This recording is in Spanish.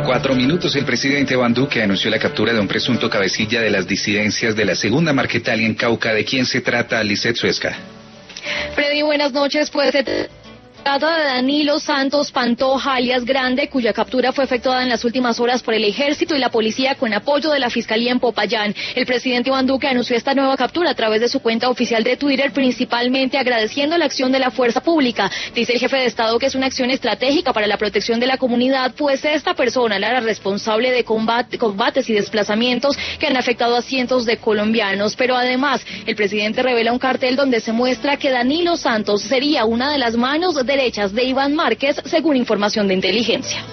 4 minutos, el presidente Iván Duque anunció la captura de un presunto cabecilla de las disidencias de la Segunda Marquetalia en Cauca. ¿De quién se trata, Lisset Suezca? Freddy, buenas noches. Pues se trata de Danilo Santos Pantoja, alias Grande, cuya captura fue efectuada en las últimas horas por el Ejército y la Policía con apoyo de la Fiscalía en Popayán. El presidente Iván Duque anunció esta nueva captura a través de su cuenta oficial de Twitter, principalmente agradeciendo la acción de la fuerza pública. Dice el jefe de Estado que es una acción estratégica para la protección de la comunidad, pues esta persona era responsable de combates y desplazamientos que han afectado a cientos de colombianos. Pero además, el presidente revela un cartel donde se muestra que Danilo Santos sería una de las manos derechas de Iván Márquez, según información de inteligencia.